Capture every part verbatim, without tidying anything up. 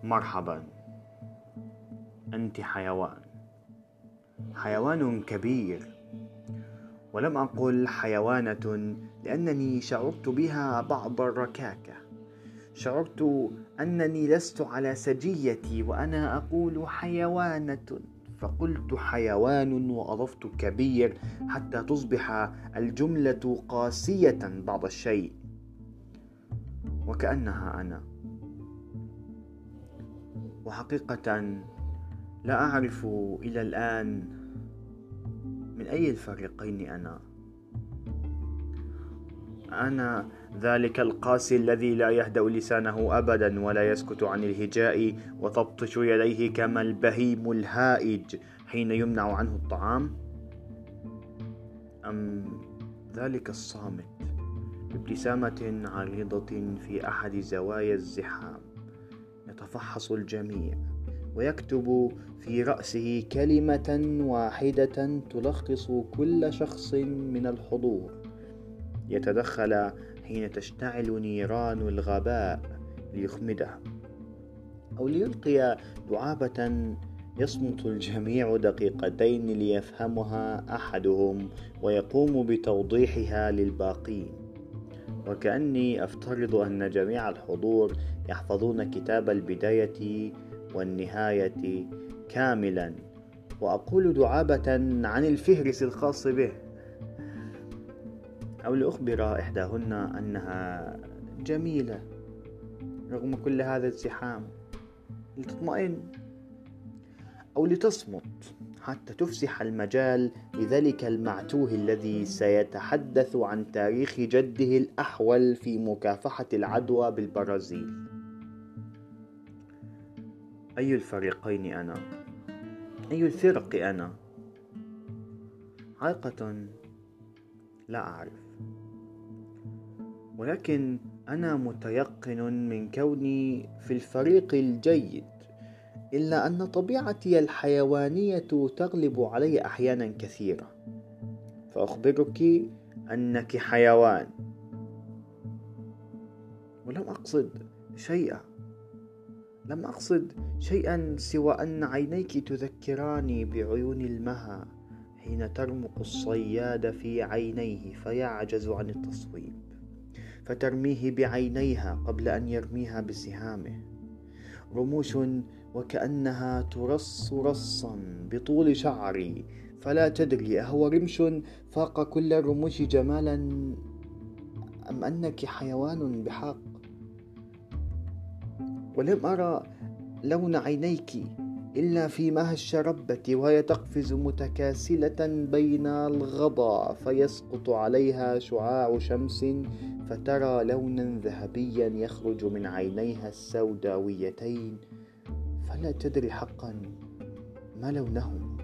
مرحبا. أنت حيوان، حيوان كبير، ولم أقل حيوانة لأنني شعرت بها بعض الركاكة. شعرت أنني لست على سجيتي وأنا أقول حيوانة، فقلت حيوان وأضفت كبير حتى تصبح الجملة قاسية بعض الشيء، وكأنها أنا. وحقيقة لا أعرف إلى الآن من أي الفريقين أنا. أنا ذلك القاسي الذي لا يهدأ لسانه أبدا ولا يسكت عن الهجاء وتبطش يديه كما البهيم الهائج حين يمنع عنه الطعام، أم ذلك الصامت بابتسامة عريضة في أحد زوايا الزحام يتفحص الجميع ويكتب في رأسه كلمة واحدة تلخص كل شخص من الحضور، يتدخل حين تشتعل نيران الغباء ليخمدها، أو ليلقي دعابة يصمت الجميع دقيقتين ليفهمها أحدهم ويقوم بتوضيحها للباقين، وكأني أفترض أن جميع الحضور يحفظون كتاب البداية والنهاية كاملا، وأقول دعابة عن الفهرس الخاص به، أو لأخبر إحداهن أنها جميلة رغم كل هذا الزحام لتطمئن، أو لتصمت حتى تفسح المجال لذلك المعتوه الذي سيتحدث عن تاريخ جده الأحول في مكافحة العدوى بالبرازيل. أي الفريقين أنا؟ أي الفرق أنا؟ حقيقة لا أعرف، ولكن أنا متيقن من كوني في الفريق الجيد، إلا أن طبيعتي الحيوانية تغلب علي أحيانا كثيرة، فأخبرك أنك حيوان، ولم أقصد شيئا لم أقصد شيئا سوى أن عينيك تذكراني بعيون المها حين ترمق الصياد في عينيه فيعجز عن التصويب، فترميه بعينيها قبل أن يرميها بسهامه، رموش وكأنها ترص رصا بطول شعري، فلا تدري أهو رمش فاق كل الرموش جمالا أم أنك حيوان بحق. ولم أرى لون عينيك إلا في مها الشربة وهي تقفز متكاسلة بين الغضا فيسقط عليها شعاع شمس فترى لونا ذهبيا يخرج من عينيها السوداويتين، فلا تدري حقا ما لونهما.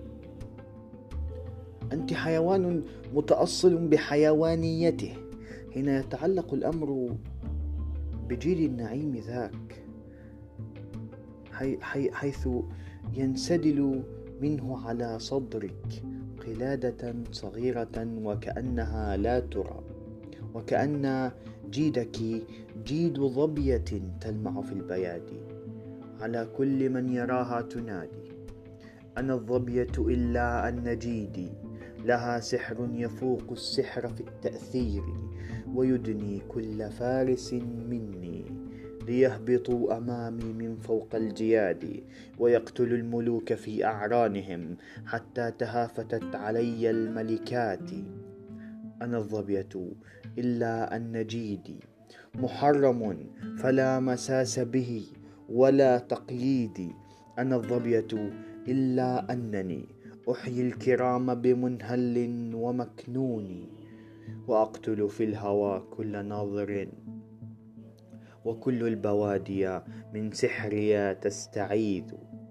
أنت حيوان متأصل بحيوانيته حين يتعلق الأمر بجيل النعيم ذاك، حي حي حيث ينسدل منه على صدرك قلادة صغيرة وكأنها لا ترى، وكأن جيدك جيد ظبية تلمع في البيادي، على كل من يراها تنادي: أنا الظبية إلا أن جيدي لها سحر يفوق السحر في التأثير، ويدني كل فارس مني ليهبطوا أمامي من فوق الجياد، ويقتل الملوك في أعرانهم حتى تهافتت علي الملكات. أنا الظبية إلا أن جيدي محرم فلا مساس به ولا تقييد. أنا الظبية إلا أنني أحيي الكرام بمنهل ومكنون، وأقتل في الهوى كل ناظر، وكل البوادي من سحري تستعيذ.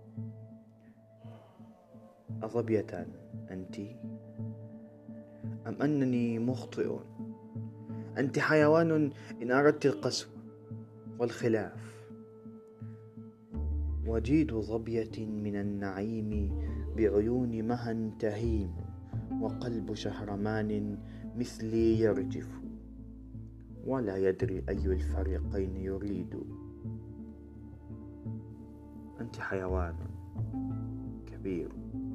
أظبية أنت أم أنني مخطئ؟ أنت حيوان إن أردت القسوة والخلاف، وجيد ظبية من النعيم بعيون مها تهيم، وقلب شهرمان مثلي يرجف ولا يدري أي الفريقين يريد. أنت حيوان كبير.